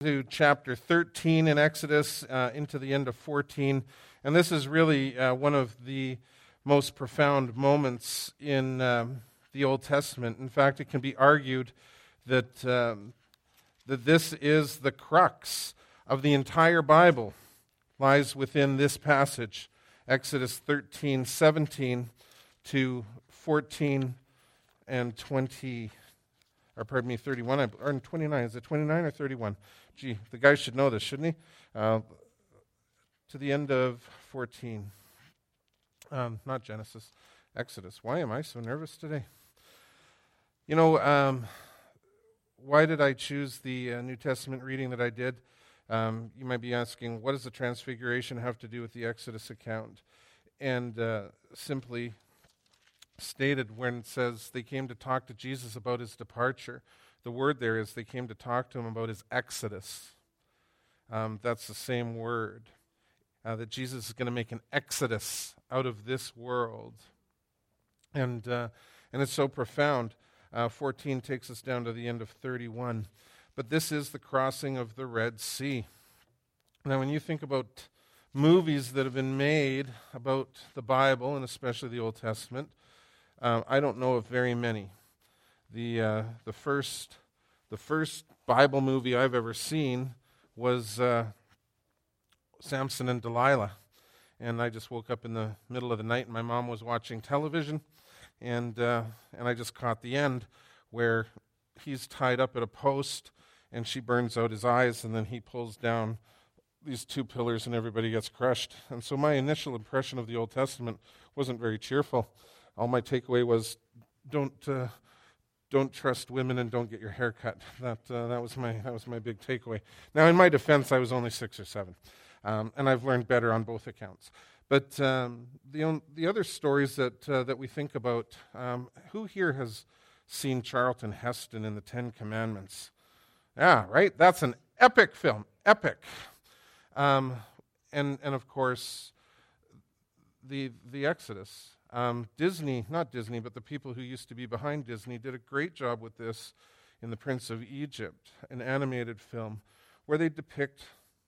To chapter 13 in Exodus, into the end of 14. And this is really one of the most profound moments in the Old Testament. In fact, it can be argued that, that this is the crux of the entire Bible, lies within this passage, Exodus 13:17 to 14 and 20, or pardon me, 31, or 29. Is it 29 or 31? Gee, the guy should know this, shouldn't he? To the end of 14. Not Genesis, Exodus. Why am I so nervous today? You know, why did I choose the New Testament reading that I did? You might be asking, what does the Transfiguration have to do with the Exodus account? And simply stated when it says they came to talk to Jesus about his departure, the word there is they came to talk to him about his exodus. That's the same word, that Jesus is going to make an exodus out of this world. And it's so profound. 14 takes us down to the end of 31. But this is the crossing of the Red Sea. Now, when you think about movies that have been made about the Bible, and especially the Old Testament, I don't know of very many. The first Bible movie I've ever seen was Samson and Delilah. And I just woke up in the middle of the night and my mom was watching television, and I just caught the end where he's tied up at a post and she burns out his eyes, and then he pulls down these two pillars and everybody gets crushed. And so my initial impression of the Old Testament wasn't very cheerful. All my takeaway was don't trust women and don't get your hair cut. That was my big takeaway. Now, in my defense, I was only 6 or 7, and I've learned better on both accounts. But the other stories that we think about, who here has seen Charlton Heston in the Ten Commandments? Yeah, right. That's an epic film, epic, and of course the Exodus. Disney, not Disney, but the people who used to be behind Disney did a great job with this in The Prince of Egypt, an animated film, where they depict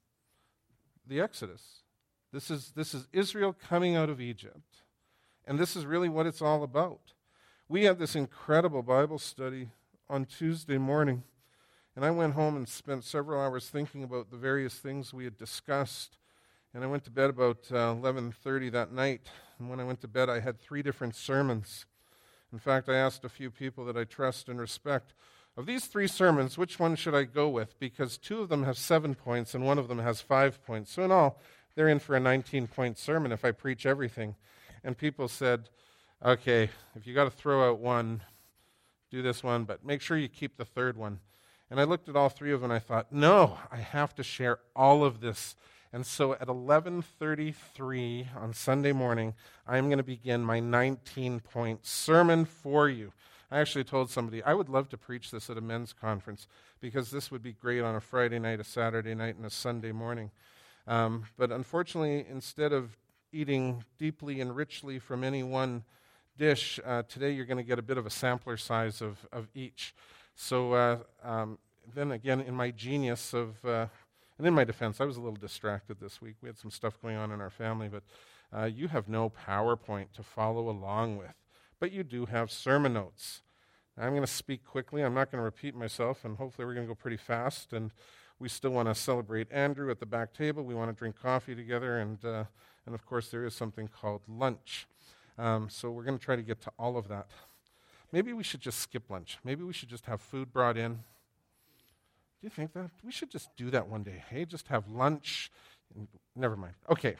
the Exodus. This is Israel coming out of Egypt, and this is really what it's all about. We had this incredible Bible study on Tuesday morning, and I went home and spent several hours thinking about the various things we had discussed. And I went to bed about 11:30 that night. And when I went to bed, I had 3 different sermons. In fact, I asked a few people that I trust and respect, of these 3 sermons, which one should I go with? Because 2 of them have 7 points and 1 of them has 5 points. So in all, they're in for a 19-point sermon if I preach everything. And people said, okay, if you got to throw out one, do this one, but make sure you keep the third one. And I looked at all 3 of them and I thought, no, I have to share all of this. And so at 11:33 on Sunday morning, I'm going to begin my 19-point sermon for you. I actually told somebody I would love to preach this at a men's conference because this would be great on a Friday night, a Saturday night, and a Sunday morning. But unfortunately, instead of eating deeply and richly from any one dish, today you're going to get a bit of a sampler size of each. So then again, in my genius of... And in my defense, I was a little distracted this week. We had some stuff going on in our family, but you have no PowerPoint to follow along with. But you do have sermon notes. Now, I'm going to speak quickly. I'm not going to repeat myself, and hopefully we're going to go pretty fast. And we still want to celebrate Andrew at the back table. We want to drink coffee together, and of course there is something called lunch. So we're going to try to get to all of that. Maybe we should just skip lunch. Maybe we should just have food brought in. Do you think that? We should just do that one day. Hey, just have lunch. Never mind. Okay.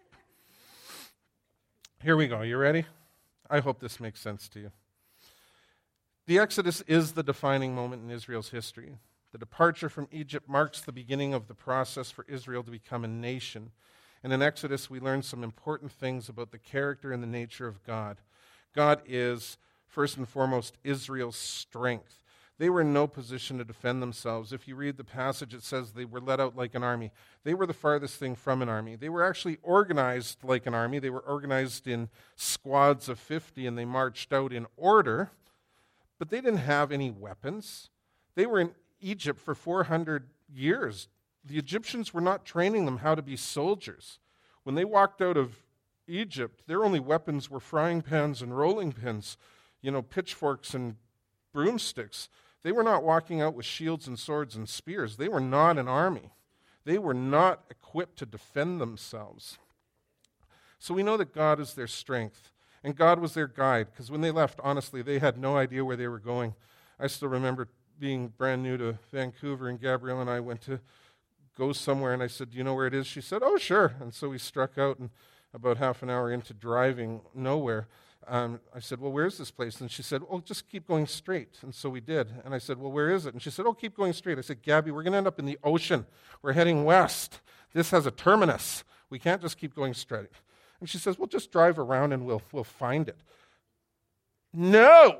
Here we go. You ready? I hope this makes sense to you. The Exodus is the defining moment in Israel's history. The departure from Egypt marks the beginning of the process for Israel to become a nation. And in Exodus, we learn some important things about the character and the nature of God. God is, first and foremost, Israel's strength. They were in no position to defend themselves. If you read the passage, it says they were led out like an army. They were the farthest thing from an army. They were actually organized like an army. They were organized in squads of 50, and they marched out in order, but they didn't have any weapons. They were in Egypt for 400 years, the Egyptians were not training them how to be soldiers. When they walked out of Egypt, their only weapons were frying pans and rolling pins, pitchforks and broomsticks. They were not walking out with shields and swords and spears. They were not an army. They were not equipped to defend themselves. So we know that God is their strength, and God was their guide, because when they left, honestly, they had no idea where they were going. I still remember being brand new to Vancouver, and Gabrielle and I went to go somewhere, and I said, "Do you know where it is?" She said, "Oh, sure." And so we struck out, and about half an hour into driving nowhere, I said, "Well, where's this place?" And she said, "Oh, just keep going straight." And so we did. And I said, "Well, where is it?" And she said, "Oh, keep going straight." I said, "Gabby, we're going to end up in the ocean. We're heading west. This has a terminus. We can't just keep going straight." And she says, "Well, just drive around and we'll find it." No,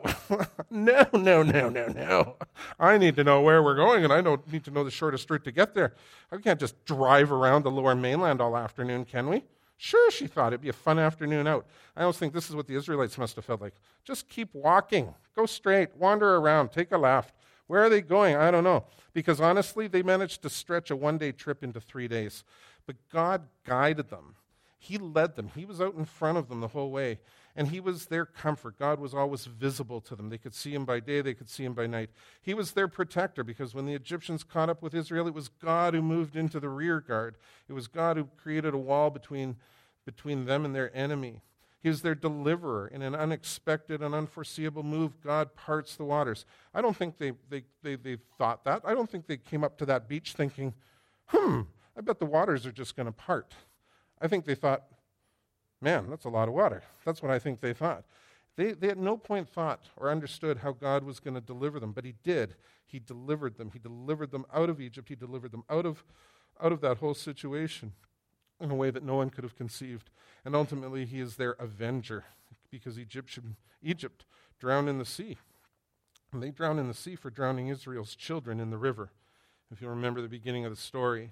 no. I need to know where we're going, and I don't need to know the shortest route to get there. I can't just drive around the Lower Mainland all afternoon, can we? Sure, she thought it'd be a fun afternoon out. I always think this is what the Israelites must have felt like. Just keep walking. Go straight. Wander around. Take a left. Where are they going? I don't know. Because honestly, they managed to stretch a one-day trip into 3 days. But God guided them. He led them. He was out in front of them the whole way. And he was their comfort. God was always visible to them. They could see him by day, they could see him by night. He was their protector, because when the Egyptians caught up with Israel, it was God who moved into the rear guard. It was God who created a wall between them and their enemy. He was their deliverer. In an unexpected and unforeseeable move, God parts the waters. I don't think they thought that. I don't think they came up to that beach thinking, I bet the waters are just going to part. I think they thought, man, that's a lot of water. That's what I think they thought. They at no point thought or understood how God was going to deliver them, but he did. He delivered them. He delivered them out of Egypt. He delivered them out of that whole situation in a way that no one could have conceived. And ultimately, he is their avenger, because Egypt drowned in the sea. And they drowned in the sea for drowning Israel's children in the river. If you remember the beginning of the story,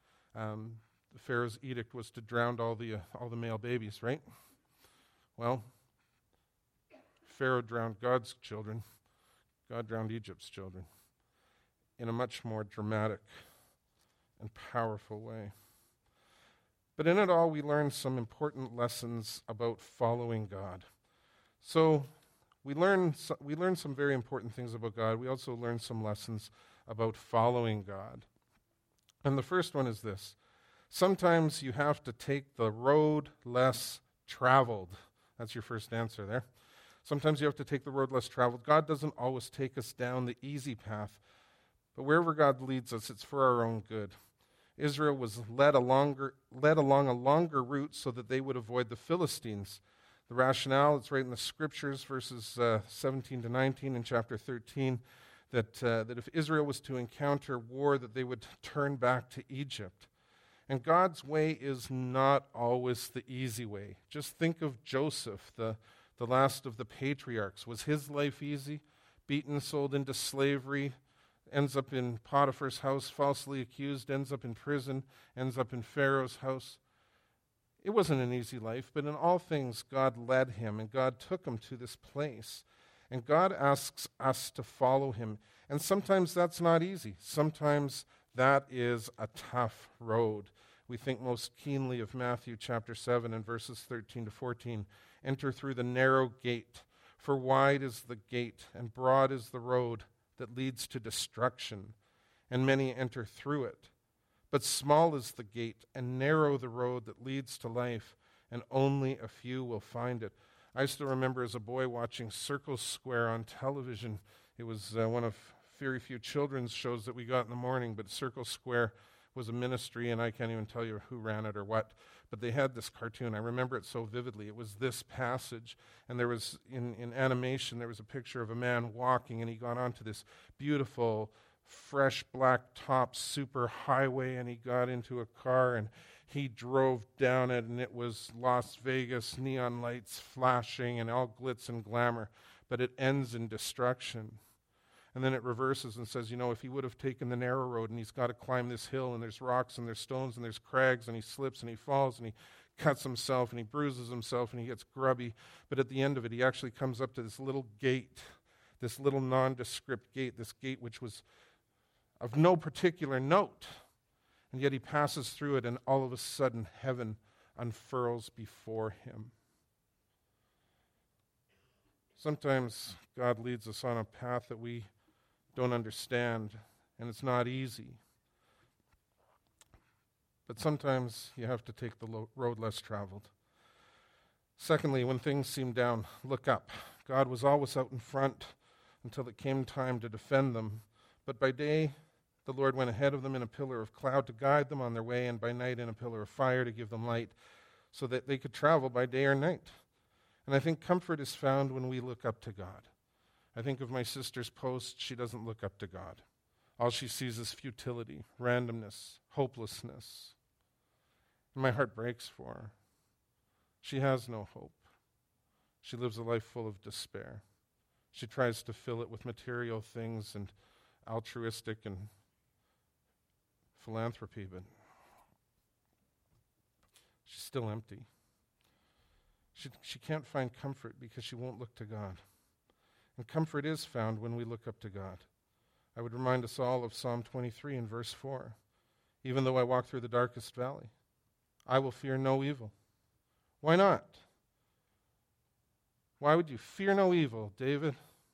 the Pharaoh's edict was to drown all the male babies, right? Well, Pharaoh drowned God's children. God drowned Egypt's children in a much more dramatic and powerful way. But in it all, we learn some important lessons about following God. So we learn some very important things about God. We also learn some lessons about following God. And the first one is this. Sometimes you have to take the road less traveled. That's your first answer there. Sometimes you have to take the road less traveled. God doesn't always take us down the easy path, but wherever God leads us, it's for our own good. Israel was led along a longer route so that they would avoid the Philistines. The rationale, it's right in the scriptures, verses 17 to 19 in chapter 13, that if Israel was to encounter war, that they would turn back to Egypt. And God's way is not always the easy way. Just think of Joseph, the last of the patriarchs. Was his life easy? Beaten, sold into slavery, ends up in Potiphar's house, falsely accused, ends up in prison, ends up in Pharaoh's house. It wasn't an easy life, but in all things God led him, and God took him to this place. And God asks us to follow him. And sometimes that's not easy. Sometimes that is a tough road. We think most keenly of Matthew chapter 7 and verses 13 to 14. Enter through the narrow gate, for wide is the gate, and broad is the road that leads to destruction, and many enter through it. But small is the gate, and narrow the road that leads to life, and only a few will find it. I still remember as a boy watching Circle Square on television. It was one of very few children's shows that we got in the morning, but Circle Square was a ministry, and I can't even tell you who ran it or what, but they had this cartoon. I remember it so vividly. It was this passage, and there was, in animation, there was a picture of a man walking, and he got onto this beautiful, fresh black top super highway, and he got into a car, and he drove down it, and it was Las Vegas, neon lights flashing, and all glitz and glamour, but it ends in destruction. And then it reverses and says, if he would have taken the narrow road, and he's got to climb this hill, and there's rocks, and there's stones, and there's crags, and he slips, and he falls, and he cuts himself, and he bruises himself, and he gets grubby. But at the end of it, he actually comes up to this little gate, this little nondescript gate, this gate which was of no particular note. And yet he passes through it, and all of a sudden heaven unfurls before him. Sometimes God leads us on a path that we don't understand, and it's not easy. But sometimes you have to take the road less traveled. Secondly, when things seem down, look up. God was always out in front until it came time to defend them. But by day, the Lord went ahead of them in a pillar of cloud to guide them on their way, and by night in a pillar of fire to give them light, so that they could travel by day or night. And I think comfort is found when we look up to God. I think of my sister's post. She doesn't look up to God. All she sees is futility, randomness, hopelessness. And my heart breaks for her. She has no hope. She lives a life full of despair. She tries to fill it with material things and altruistic and philanthropy, but she's still empty. She can't find comfort because she won't look to God. And comfort is found when we look up to God. I would remind us all of Psalm 23 and verse 4. Even though I walk through the darkest valley, I will fear no evil. Why not? Why would you fear no evil, David?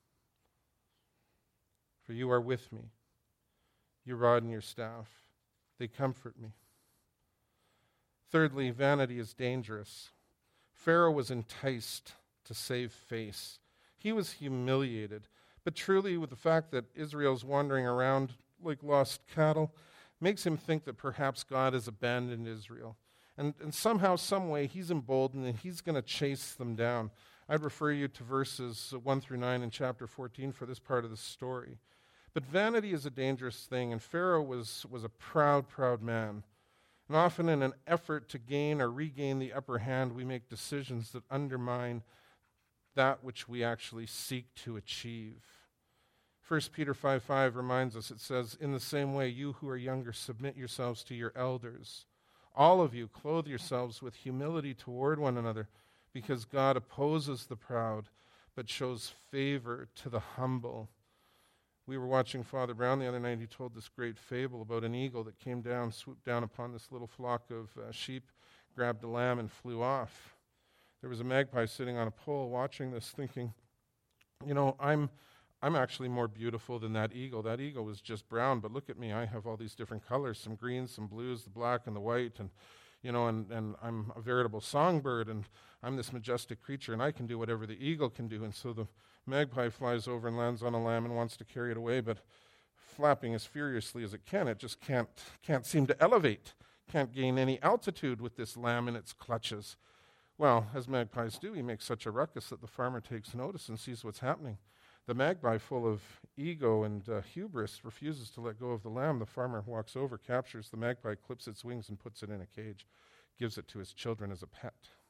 For you are with me. Your rod and your staff, they comfort me. Thirdly, vanity is dangerous. Pharaoh was enticed to save face. He was humiliated. But truly, with the fact that Israel's wandering around like lost cattle, makes him think that perhaps God has abandoned Israel. And somehow, some way, he's emboldened and he's going to chase them down. I'd refer you to verses 1 through 9 in chapter 14 for this part of the story. But vanity is a dangerous thing, and Pharaoh was a proud, proud man. And often in an effort to gain or regain the upper hand, we make decisions that undermine that which we actually seek to achieve. 1 Peter 5:5 reminds us, it says, "In the same way, you who are younger, submit yourselves to your elders. All of you, clothe yourselves with humility toward one another, because God opposes the proud, but shows favor to the humble." We were watching Father Brown the other night. He told this great fable about an eagle that came down, swooped down upon this little flock of sheep, grabbed a lamb, and flew off. There was a magpie sitting on a pole watching this, thinking, you know, I'm actually more beautiful than that eagle. That eagle was just brown, but look at me. I have all these different colors, some greens, some blues, the black and the white, and I'm a veritable songbird, and I'm this majestic creature, and I can do whatever the eagle can do. And so the magpie flies over and lands on a lamb and wants to carry it away, but flapping as furiously as it can, it just can't seem to elevate, can't gain any altitude with this lamb in its clutches. Well, as magpies do, he makes such a ruckus that the farmer takes notice and sees what's happening. The magpie, full of ego and hubris, refuses to let go of the lamb. The farmer walks over, captures the magpie, clips its wings, and puts it in a cage, gives it to his children as a pet.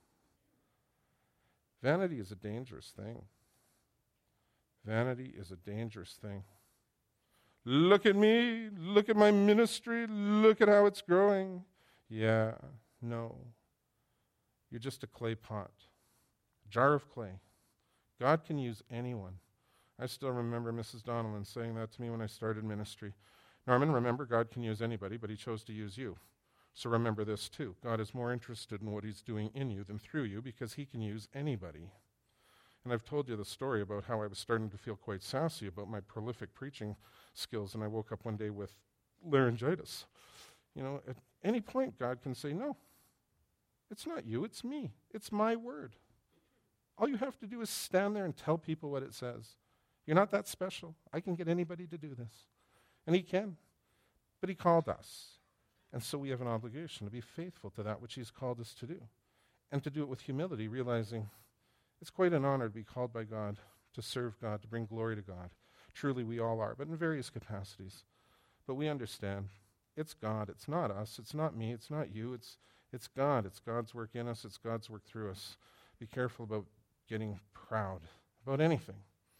Vanity is a dangerous thing. Vanity is a dangerous thing. Look at me, look at my ministry, look at how it's growing. Yeah, no. You're just a clay pot, a jar of clay. God can use anyone. I still remember Mrs. Donnellan saying that to me when I started ministry. Norman, remember, God can use anybody, but he chose to use you. So remember this too. God is more interested in what he's doing in you than through you, because he can use anybody. And I've told you the story about how I was starting to feel quite sassy about my prolific preaching skills, and I woke up one day with laryngitis. You know, at any point, God can say, no, it's not you, it's me. It's my word. All you have to do is stand there and tell people what it says. You're not that special. I can get anybody to do this. And he can. But he called us. And so we have an obligation to be faithful to that which he's called us to do. And to do it with humility, realizing it's quite an honor to be called by God, to serve God, to bring glory to God. Truly we all are, but in various capacities. But we understand it's God. It's not us. It's not me. It's not you. It's God. It's God's work in us. It's God's work through us. Be careful about getting proud about anything.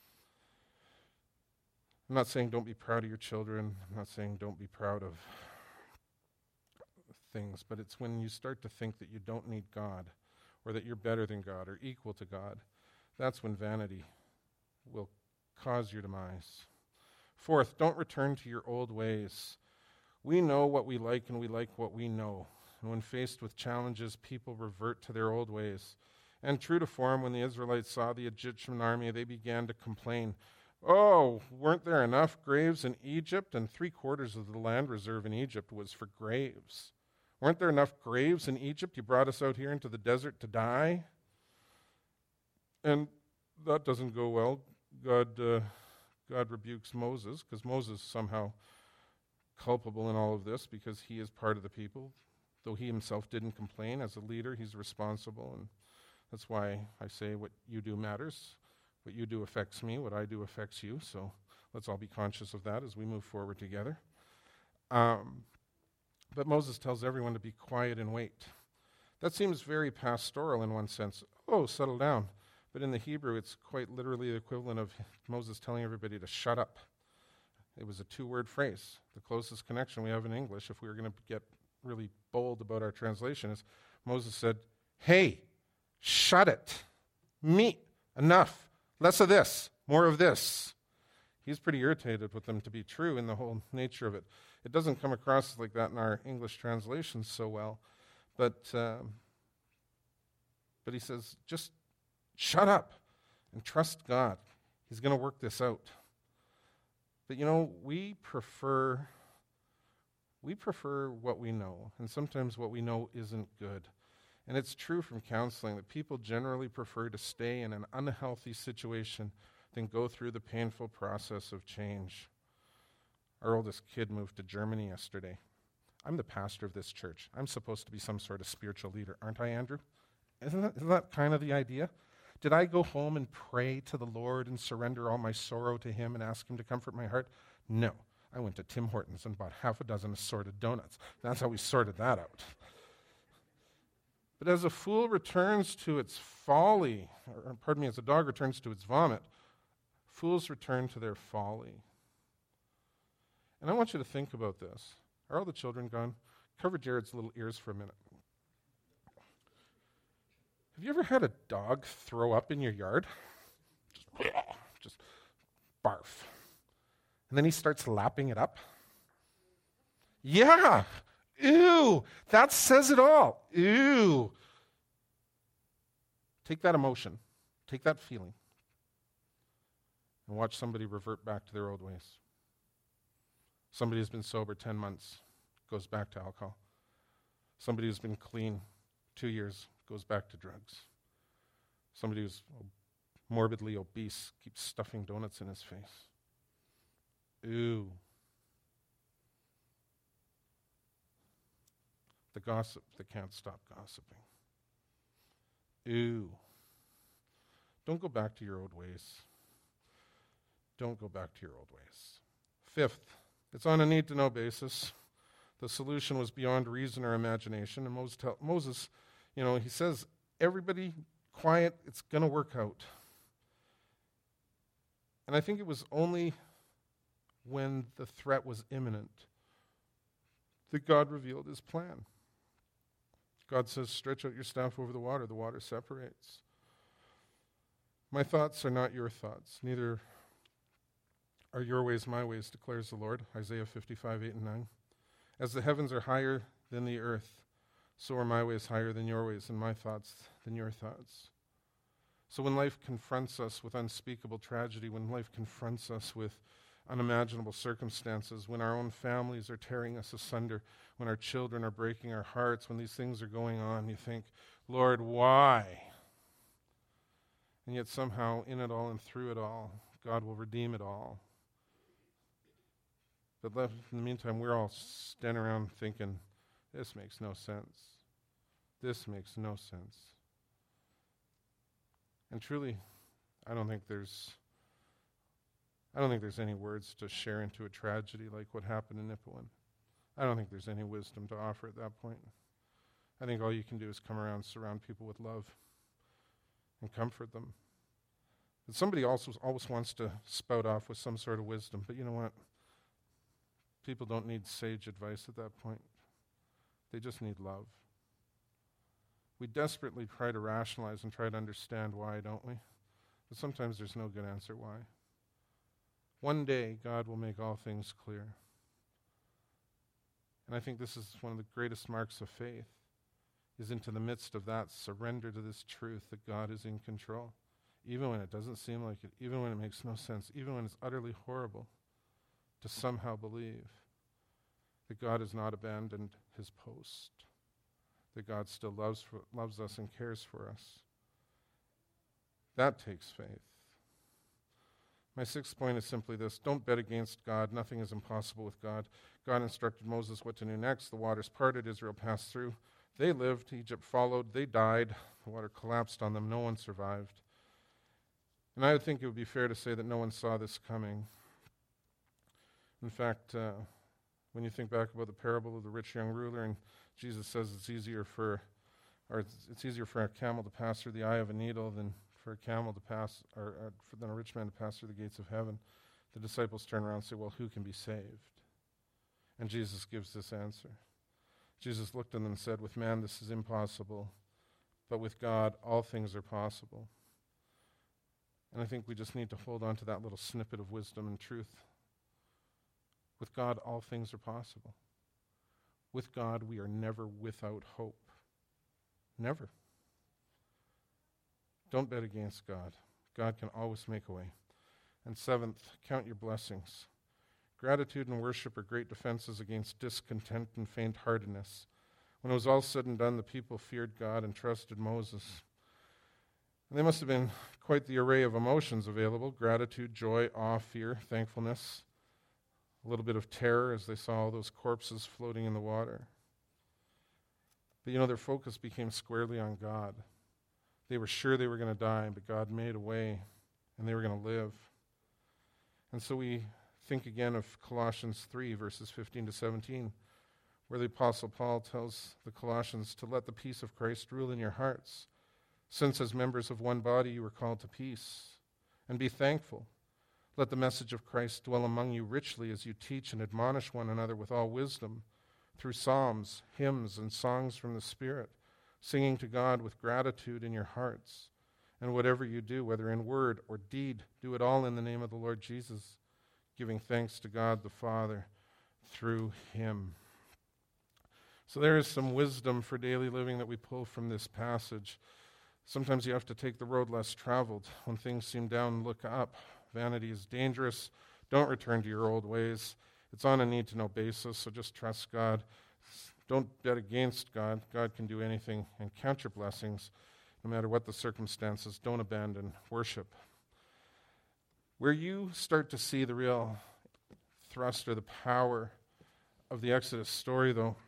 I'm not saying don't be proud of your children. I'm not saying don't be proud of things, but it's when you start to think that you don't need God, or that you're better than God or equal to God, that's when vanity will cause your demise. Fourth, don't return to your old ways. We know what we like and we like what we know. And when faced with challenges, people revert to their old ways. And true to form, when the Israelites saw the Egyptian army, they began to complain. Oh, weren't there enough graves in Egypt? And 3/4 of the land reserve in Egypt was for graves. Weren't there enough graves in Egypt? You brought us out here into the desert to die? And that doesn't go well. God rebukes Moses, because Moses is somehow culpable in all of this because he is part of the people. Though he himself didn't complain, as a leader, he's responsible. And that's why I say what you do matters. What you do affects me. What I do affects you. So let's all be conscious of that as we move forward together. But Moses tells everyone to be quiet and wait. That seems very pastoral in one sense. Oh, settle down. But in the Hebrew, it's quite literally the equivalent of Moses telling everybody to shut up. It was a 2-word phrase. The closest connection we have in English, if we were going to get really bold about our translation, is Moses said, hey, shut it. Enough. Less of this, more of this. He's pretty irritated with them to be true in the whole nature of it. It doesn't come across like that in our English translations so well. But he says, just shut up and trust God. He's going to work this out. But we prefer what we know, and sometimes what we know isn't good. And it's true from counseling that people generally prefer to stay in an unhealthy situation than go through the painful process of change. Our oldest kid moved to Germany yesterday. I'm the pastor of this church. I'm supposed to be some sort of spiritual leader, aren't I, Andrew? Isn't that kind of the idea? Did I go home and pray to the Lord and surrender all my sorrow to him and ask him to comfort my heart? No. I went to Tim Hortons and bought 6 assorted donuts. That's how we sorted that out. But as a fool returns to its folly, as a dog returns to its vomit, fools return to their folly. And I want you to think about this. Are all the children gone? Cover Jared's little ears for a minute. Have you ever had a dog throw up in your yard? Just barf. And then he starts lapping it up? Yeah. Ew. That says it all. Ew. Take that emotion. Take that feeling. And watch somebody revert back to their old ways. Somebody who's been sober 10 months goes back to alcohol. Somebody who's been clean 2 years goes back to drugs. Somebody who's morbidly obese keeps stuffing donuts in his face. Ooh. The gossip that can't stop gossiping. Ooh. Don't go back to your old ways. Don't go back to your old ways. Fifth, it's on a need-to-know basis. The solution was beyond reason or imagination. And Moses, he says, everybody quiet, it's going to work out. And I think it was only when the threat was imminent that God revealed his plan. God says, stretch out your staff over the water separates. My thoughts are not your thoughts, neither are your ways my ways, declares the Lord, Isaiah 55:8-9. As the heavens are higher than the earth, so are my ways higher than your ways, and my thoughts than your thoughts. So when life confronts us with unspeakable tragedy, when life confronts us with unimaginable circumstances, when our own families are tearing us asunder, when our children are breaking our hearts, when these things are going on, you think, Lord, why? And yet somehow in it all and through it all, God will redeem it all. But left in the meantime, we're all standing around thinking, this makes no sense. This makes no sense. And truly, I don't think there's any words to share into a tragedy like what happened in Nipawin. I don't think there's any wisdom to offer at that point. I think all you can do is come around, surround people with love, and comfort them. But somebody also always wants to spout off with some sort of wisdom, but you know what? People don't need sage advice at that point. They just need love. We desperately try to rationalize and try to understand why, don't we? But sometimes there's no good answer why. One day, God will make all things clear. And I think this is one of the greatest marks of faith, is into the midst of that, surrender to this truth that God is in control. Even when it doesn't seem like it, even when it makes no sense, even when it's utterly horrible, to somehow believe that God has not abandoned his post, that God still loves us and cares for us. That takes faith. My sixth point is simply this: don't bet against God. Nothing is impossible with God. God instructed Moses what to do next. The waters parted, Israel passed through. They lived, Egypt followed, they died. The water collapsed on them, no one survived. And I would think it would be fair to say that no one saw this coming. In fact, when you think back about the parable of the rich young ruler, and Jesus says it's easier for a camel to pass through the eye of a needle than for a camel to pass, than a rich man to pass through the gates of heaven. The disciples turn around and say, well, who can be saved? And Jesus gives this answer. Jesus looked at them and said, with man this is impossible, but with God all things are possible. And I think we just need to hold on to that little snippet of wisdom and truth. With God all things are possible. With God we are never without hope. Never. Don't bet against God. God can always make a way. And seventh, count your blessings. Gratitude and worship are great defenses against discontent and faint-heartedness. When it was all said and done, the people feared God and trusted Moses. And they must have been quite the array of emotions available: gratitude, joy, awe, fear, thankfulness, a little bit of terror as they saw all those corpses floating in the water. But their focus became squarely on God. They were sure they were going to die, but God made a way, and they were going to live. And so we think again of Colossians 3, verses 15 to 17, where the Apostle Paul tells the Colossians to let the peace of Christ rule in your hearts, since as members of one body you were called to peace, and be thankful. Let the message of Christ dwell among you richly as you teach and admonish one another with all wisdom, through psalms, hymns, and songs from the Spirit, singing to God with gratitude in your hearts. And whatever you do, whether in word or deed, do it all in the name of the Lord Jesus, giving thanks to God the Father through him. So there is some wisdom for daily living that we pull from this passage. Sometimes you have to take the road less traveled. When things seem down, look up. Vanity is dangerous. Don't return to your old ways. It's on a need-to-know basis, so just trust God. Don't bet against God. God can do anything, and count your blessings. No matter what the circumstances, don't abandon worship. Where you start to see the real thrust or the power of the Exodus story, though,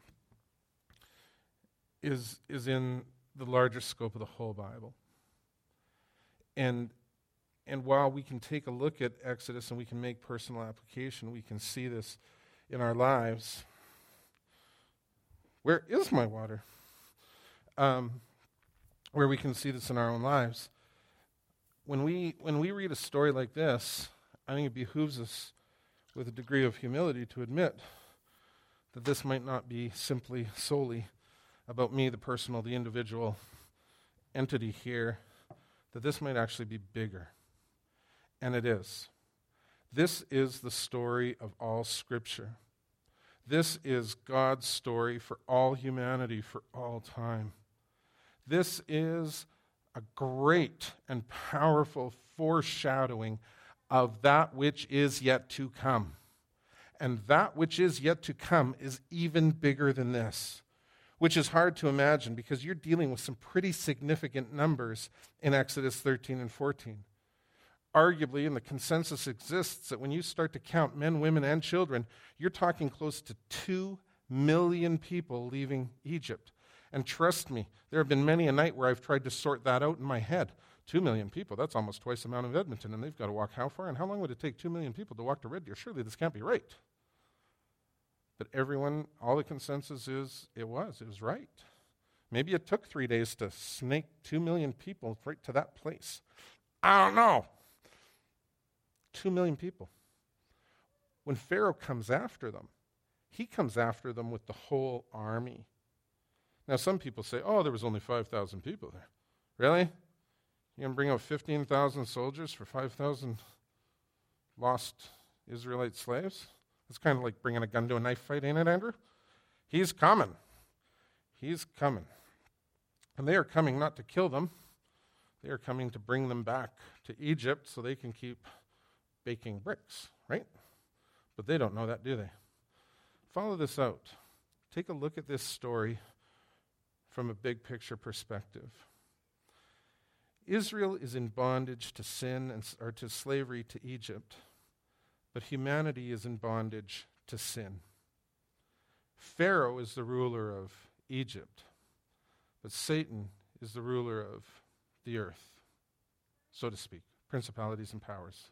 is in the larger scope of the whole Bible. And while we can take a look at Exodus and we can make personal application, we can see this in our lives. Where is my water? Where we can see this in our own lives. When we read a story like this, I think it behooves us with a degree of humility to admit that this might not be simply solely about me, the personal, the individual entity here, that this might actually be bigger. And it is. This is the story of all Scripture. This is God's story for all humanity, for all time. This is a great and powerful foreshadowing of that which is yet to come. And that which is yet to come is even bigger than this, which is hard to imagine because you're dealing with some pretty significant numbers in Exodus 13 and 14. Arguably, and the consensus exists, that when you start to count men, women, and children, you're talking close to 2 million people leaving Egypt. And trust me, there have been many a night where I've tried to sort that out in my head. 2 million people, that's almost twice the amount of Edmonton, and they've got to walk how far? And how long would it take 2 million people to walk to Red Deer? Surely this can't be right. But everyone, all the consensus is, it was right. Maybe it took 3 days to snake 2 million people right to that place. I don't know. 2 million people. When Pharaoh comes after them, he comes after them with the whole army. Now, some people say, there was only 5,000 people there. Really? You're going to bring out 15,000 soldiers for 5,000 lost Israelite slaves. It's kind of like bringing a gun to a knife fight, ain't it, Andrew? He's coming. He's coming. And they are coming not to kill them. They are coming to bring them back to Egypt so they can keep baking bricks, right? But they don't know that, do they? Follow this out. Take a look at this story from a big picture perspective. Israel is in bondage to sin or to slavery to Egypt, but humanity is in bondage to sin. Pharaoh is the ruler of Egypt, but Satan is the ruler of the earth, so to speak, principalities and powers.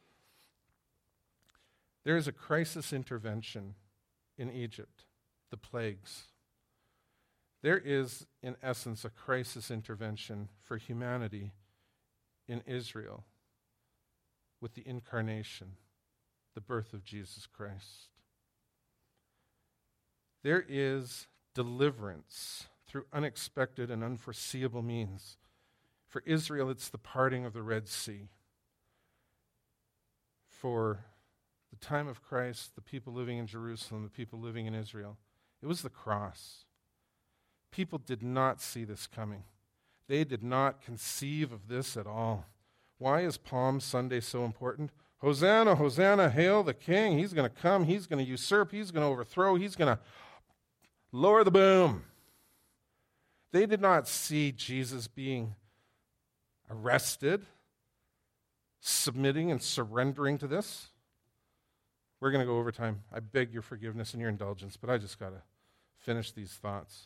There is a crisis intervention in Egypt, the plagues. There is, in essence, a crisis intervention for humanity in Israel with the incarnation, the birth of Jesus Christ. There is deliverance through unexpected and unforeseeable means. For Israel, it's the parting of the Red Sea. For the time of Christ, the people living in Jerusalem, the people living in Israel, it was the cross. People did not see this coming. They did not conceive of this at all. Why is Palm Sunday so important? Hosanna, Hosanna, hail the King. He's going to come. He's going to usurp. He's going to overthrow. He's going to lower the boom. They did not see Jesus being arrested, submitting and surrendering to this. We're going to go over time. I beg your forgiveness and your indulgence, but I just got to finish these thoughts.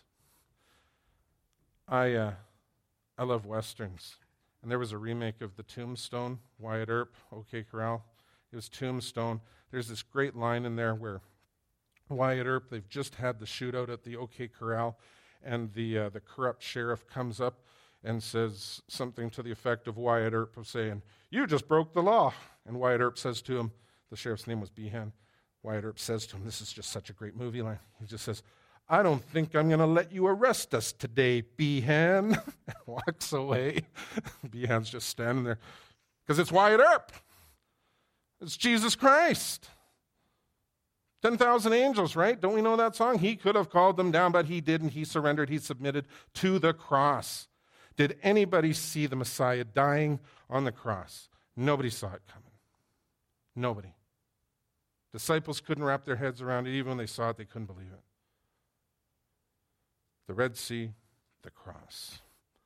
I love Westerns. And there was a remake of The Tombstone, Wyatt Earp, OK Corral. It was Tombstone. There's this great line in there where Wyatt Earp, they've just had the shootout at the OK Corral, and the corrupt sheriff comes up and says something to the effect of Wyatt Earp of saying, "You just broke the law." And Wyatt Earp says to him, the sheriff's name was Behan. Wyatt Earp says to him, this is just such a great movie line. He just says, "I don't think I'm going to let you arrest us today, Behan." And walks away. Behan's just standing there. Because it's Wyatt Earp. It's Jesus Christ. 10,000 angels, right? Don't we know that song? He could have called them down, but he didn't. He surrendered. He submitted to the cross. Did anybody see the Messiah dying on the cross? Nobody saw it coming. Nobody. Disciples couldn't wrap their heads around it. Even when they saw it, they couldn't believe it. The Red Sea, the cross.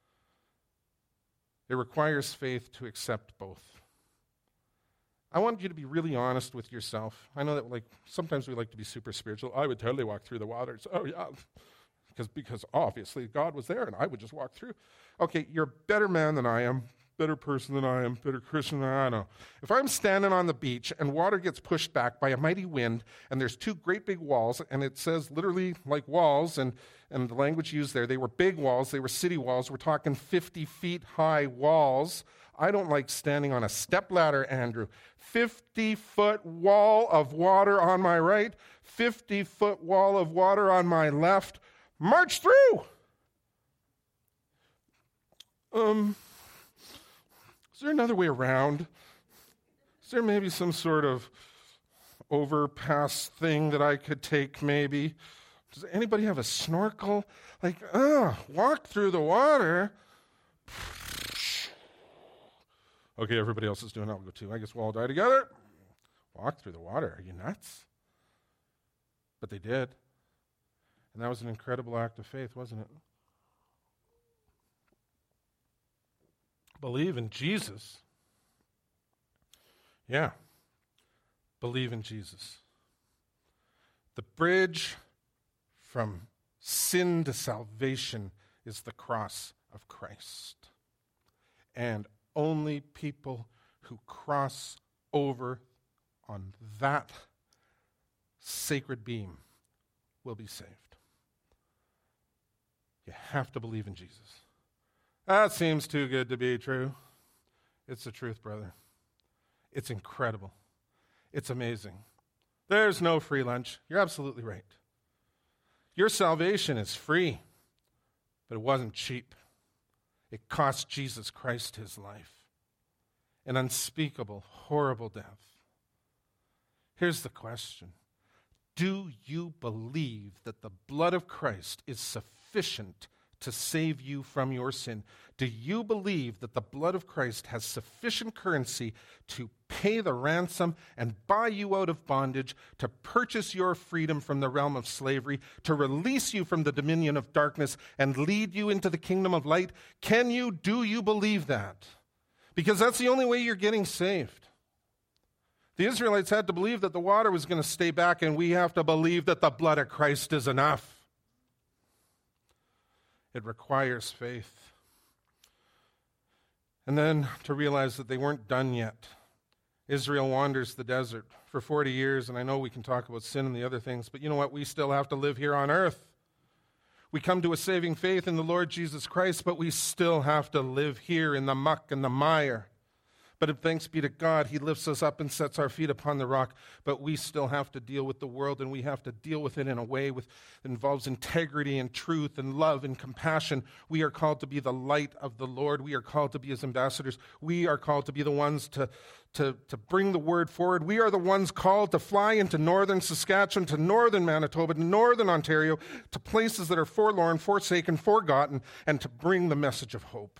It requires faith to accept both. I want you to be really honest with yourself. I know that sometimes we like to be super spiritual. I would totally walk through the waters. Oh, yeah. Because obviously God was there and I would just walk through. Okay, you're a better man than I am, better person than I am, better Christian than I know. If I'm standing on the beach and water gets pushed back by a mighty wind and there's two great big walls, and it says literally like walls, and the language used there, they were big walls, they were city walls, we're talking 50 feet high walls. I don't like standing on a stepladder, Andrew. 50-foot wall of water on my right, 50-foot wall of water on my left. March through! Is there another way around? Is there maybe some sort of overpass thing that I could take maybe? Does anybody have a snorkel? Walk through the water. Okay, everybody else is doing it. I'll go too. I guess we'll all die together. Walk through the water. Are you nuts? But they did. And that was an incredible act of faith, wasn't it? Believe in Jesus. Yeah. Believe in Jesus. The bridge from sin to salvation is the cross of Christ. And only people who cross over on that sacred beam will be saved. You have to believe in Jesus. That seems too good to be true. It's the truth, brother. It's incredible. It's amazing. There's no free lunch. You're absolutely right. Your salvation is free, but it wasn't cheap. It cost Jesus Christ his life, an unspeakable, horrible death. Here's the question. Do you believe that the blood of Christ is sufficient to save you from your sin? Do you believe that the blood of Christ has sufficient currency to pay the ransom and buy you out of bondage, to purchase your freedom from the realm of slavery, to release you from the dominion of darkness and lead you into the kingdom of light? Do you believe that? Because that's the only way you're getting saved. The Israelites had to believe that the water was going to stay back, and we have to believe that the blood of Christ is enough. It requires faith. And then to realize that they weren't done yet. Israel wanders the desert for 40 years, and I know we can talk about sin and the other things, but you know what? We still have to live here on earth. We come to a saving faith in the Lord Jesus Christ, but we still have to live here in the muck and the mire. But if thanks be to God, he lifts us up and sets our feet upon the rock. But we still have to deal with the world, and we have to deal with it in a way that involves integrity and truth and love and compassion. We are called to be the light of the Lord. We are called to be his ambassadors. We are called to be the ones to bring the word forward. We are the ones called to fly into northern Saskatchewan, to northern Manitoba, to northern Ontario, to places that are forlorn, forsaken, forgotten, and to bring the message of hope.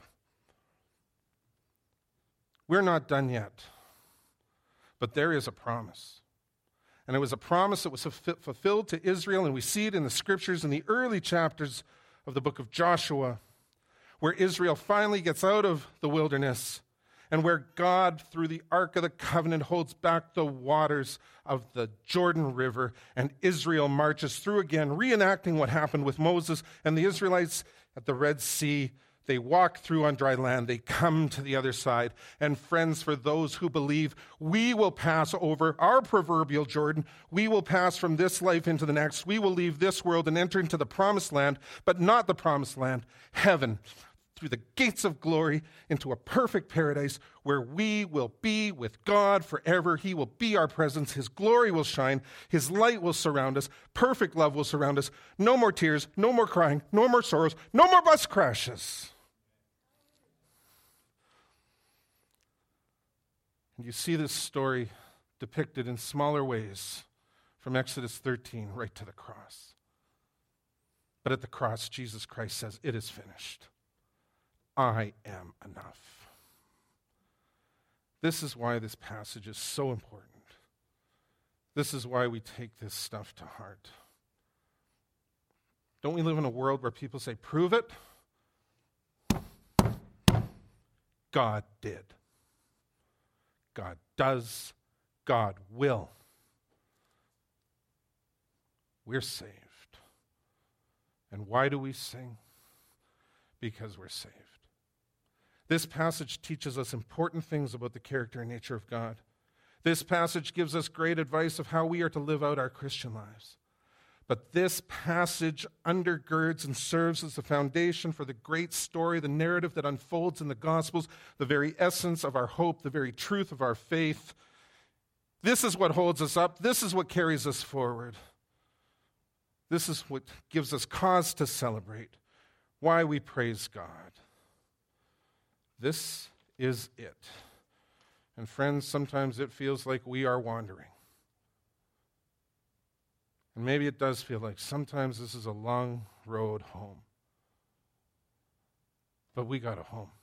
We're not done yet, but there is a promise. And it was a promise that was fulfilled to Israel, and we see it in the scriptures in the early chapters of the book of Joshua, where Israel finally gets out of the wilderness and where God, through the Ark of the Covenant, holds back the waters of the Jordan River, and Israel marches through again, reenacting what happened with Moses and the Israelites at the Red Sea. They walk through on dry land. They come to the other side. And friends, for those who believe, we will pass over our proverbial Jordan. We will pass from this life into the next. We will leave this world and enter into the promised land, but not the promised land, heaven, through the gates of glory into a perfect paradise where we will be with God forever. He will be our presence. His glory will shine. His light will surround us. Perfect love will surround us. No more tears, no more crying, no more sorrows, no more bus crashes. And you see this story depicted in smaller ways from Exodus 13 right to the cross. But at the cross, Jesus Christ says, "It is finished. I am enough." This is why this passage is so important. This is why we take this stuff to heart. Don't we live in a world where people say, "Prove it"? God did. God does. God will. We're saved. And why do we sing? Because we're saved. This passage teaches us important things about the character and nature of God. This passage gives us great advice of how we are to live out our Christian lives. But this passage undergirds and serves as the foundation for the great story, the narrative that unfolds in the Gospels, the very essence of our hope, the very truth of our faith. This is what holds us up. This is what carries us forward. This is what gives us cause to celebrate, why we praise God. This is it. And friends, sometimes it feels like we are wandering. And maybe it does feel like sometimes this is a long road home. But we got a home.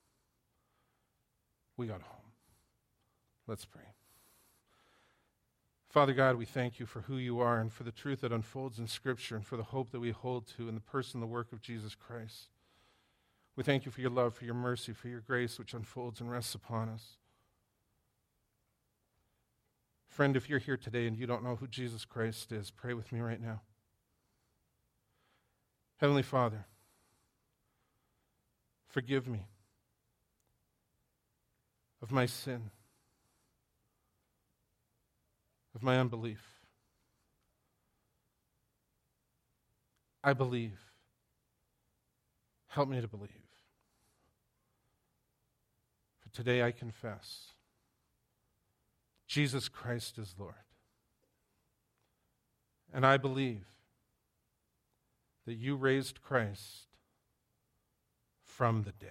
We got a home. Let's pray. Father God, we thank you for who you are and for the truth that unfolds in Scripture and for the hope that we hold to in the person and the work of Jesus Christ. We thank you for your love, for your mercy, for your grace which unfolds and rests upon us. Friend, if you're here today and you don't know who Jesus Christ is, pray with me right now. Heavenly Father, forgive me of my sin, of my unbelief. I believe. Help me to believe. For today I confess Jesus Christ is Lord. And I believe that you raised Christ from the dead.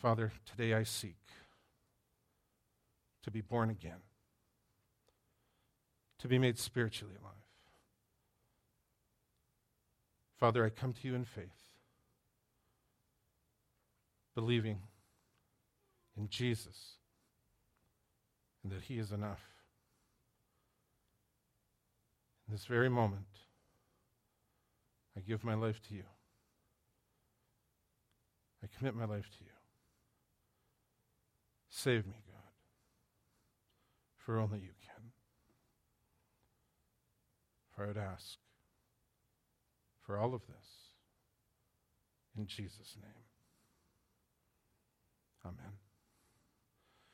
Father, today I seek to be born again, to be made spiritually alive. Father, I come to you in faith, believing in Jesus and that he is enough. In this very moment, I give my life to you. I commit my life to you. Save me, God, for only you can. For I would ask for all of this in Jesus' name. Amen.